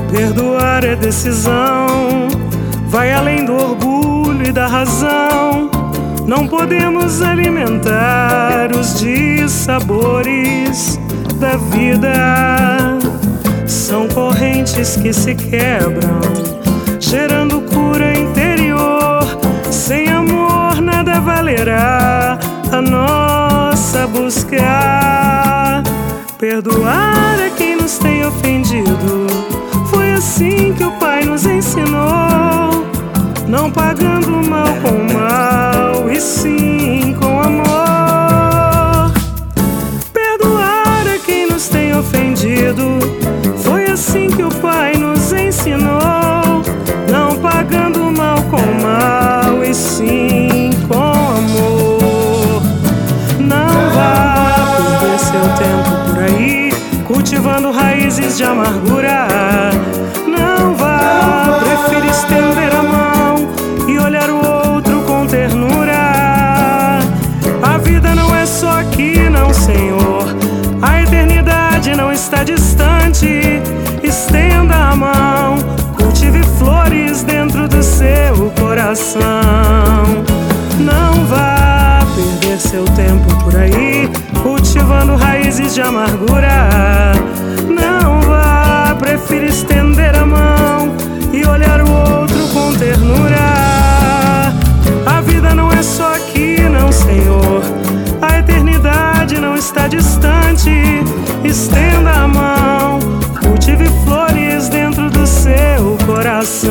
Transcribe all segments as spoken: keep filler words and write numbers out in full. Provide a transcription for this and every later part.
Perdoar é decisão, vai além do orgulho e da razão. Não podemos alimentar os dissabores da vida. São correntes que se quebram, gerando cura interior. Sem amor nada valerá a nossa busca. Perdoar a quem nos tem ofendido, foi assim que o Pai nos ensinou. Não pagando mal com mal, e sim com amor. Perdoar a quem nos tem ofendido, foi assim que o Pai nos ensinou. Não pagando mal com mal, e sim com amor. Não vá perder seu tempo por aí, cultivando raízes de amargura. Não vá, prefira estender a mão e olhar o outro com ternura. A vida não é só aqui, não, Senhor. A eternidade não está distante. Estenda a mão, cultive flores dentro do seu coração. Não vá perder seu tempo por aí, cultivando raízes de amargura. Não vá, prefira estender a mão e olhar o outro com ternura. A vida não é só aqui, não, Senhor. A eternidade não está distante. Estenda a mão, cultive flores dentro do seu coração.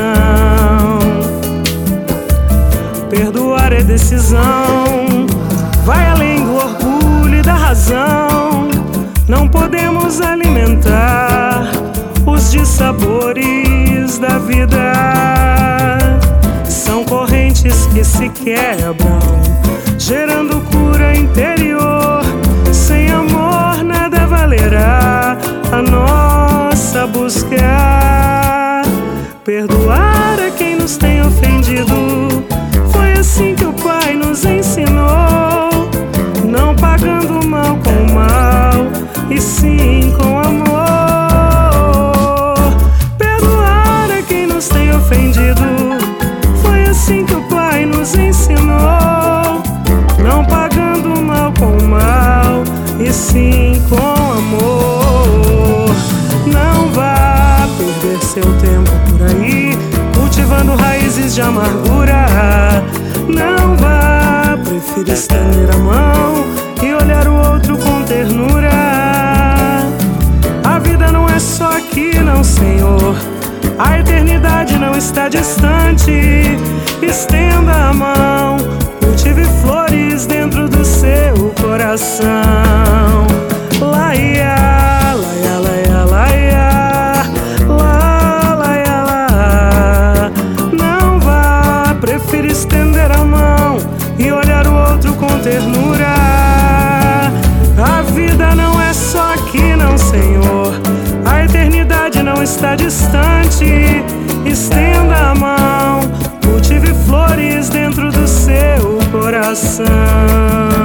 Perdoar é decisão, vai além do orgulho e da razão. Não podemos alimentar os dissabores da vida. São correntes que se quebram, gerando cura interior. Sem amor nada valerá a nossa busca. Perdoar a quem nos tem ofendido, foi assim que o Pai nos ensinou. Não pagando mal com mal, e sim com amor. Perdoar a quem nos tem ofendido, foi assim que o Pai nos ensinou. Não pagando mal com mal, e sim com amor. Não vá perder seu tempo por aí, cultivando raízes de amargura. Não vá, prefira estender a mão e olhar o outro com ternura. A vida não é só aqui, não, Senhor. A eternidade não está distante. Estenda a mão, cultive flores dentro do seu coração. Laia, laia, laia, laia, lá, laia, lá. Não vá, prefira estender a mão e olhar o outro com ternura. A vida não é só aqui, não, Senhor. A eternidade não está distante. Estenda a mão, cultive flores dentro do seu coração.